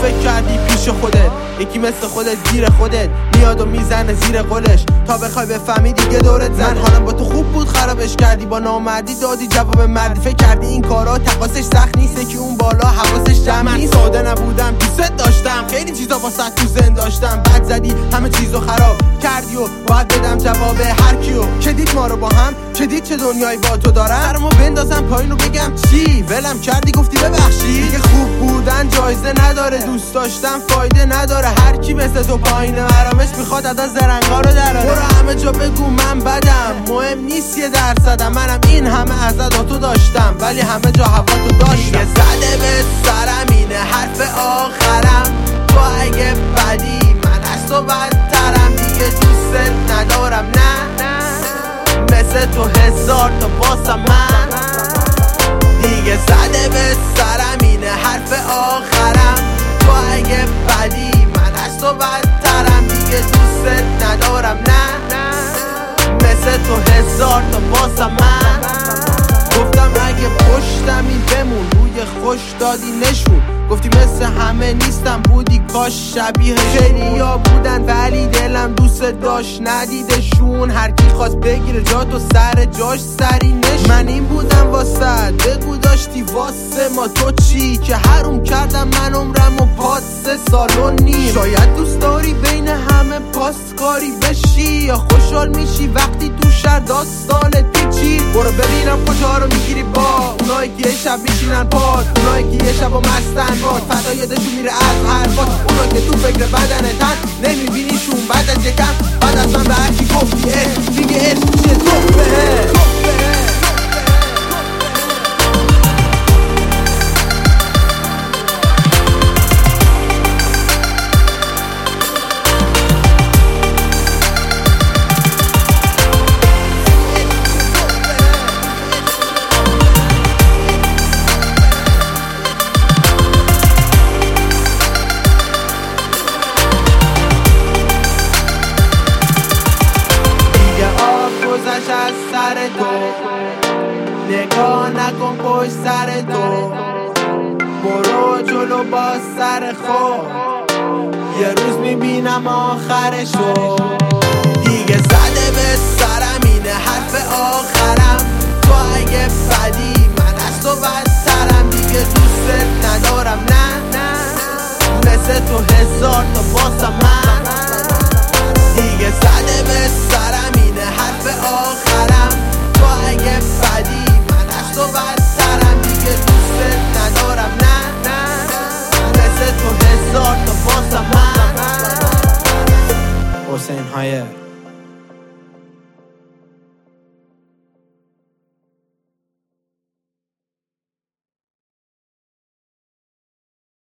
فکر کردی پیش خودت یکی مثل خودت گیر خودت میاد و میزنه زیر قولش تا بخوای بفهمی دیگه دورت زن. حالم با تو خوب بود خرابش کردی، با نامردی دادی جواب مردی. فکر کردی این کارا تقاسش سخت نیست که اون بالا حواسش جمع نیست. ساده نبودم دوست داشتم، خیلی چیزا واسه تو زن داشتم. بعد زدی همه چیزو خراب کردی و باید بدم جواب هر کیو که دید ما رو با هم، که دید چه دنیایی با تو دارم. سرمو بندازم پایین و بگم چی ولم کردی گفتی ببخشی. دیگه خوب بودن جایزه نداره، دوست داشتم فایده نداره. هر کی مثل تو پایین مرامش میخواد عدا زرنگا رو دراره. برو همه جا بگو من بدم، مهم نیست یه درصدم. منم این همه عزت تو داشتم ولی همه جا هوا تو داشتم. دیگه زده به سرم اینه حرف آخرم، تو اگه بدی من از تو بدترم. دیگه دوست ندارم نه مثل تو هزار تا باسم من. دیگه زده به سرم اینه حرف آخرم، تو اگه بدی من از تو بدترم. دیگه دوست ندارم نه مثل تو هزار تا باسم من. گفتم اگه پشتمی بمون، روی خوش دادی نشون. گفتی مثل همه نیستم، بودی کاش شبیه خیلیا بودن ولی دلم دوست داشت ندیدشون. هر کی خواست بگیره جا تو سر جاش سری نشون. من این بودم واسه بگو داشتی واسه ما تو چی، که حروم کردم من عمرم و پاس 3 سال و نیم. شاید دوست داری بین همه پاسکاری بشی، یا خوشحال میشی وقتی تو شهر داستانت پیچی. برو ببینم کجا رو میگیری با اونایی که یه شب میشینن پاد، اونایی که یه شب و مستن باد. فدا یادشون میره از حرفات، اونایی که تو فکر بدن تن نمیبینیشون بعد از یکم. بعد از من به هرکی گفتی دیگه اسم چیه توفه. از سر تو نگاه نکن پشت سر تو، برو جلو با سر خود، یه روز میبینم آخرشو. دیگه زده به سرم اینه حرف آخرم، تو اگه بدی من از تو بدترم. دیگه دوست ندارم نه مثل تو هزار تا باسم من. دیگه زده به سرم اینه حرف آخرم، تو اگه بدی من از تو بدترم. دیگه دوست ندارم نه مثل تو هزار تا باسم من. حسین هایر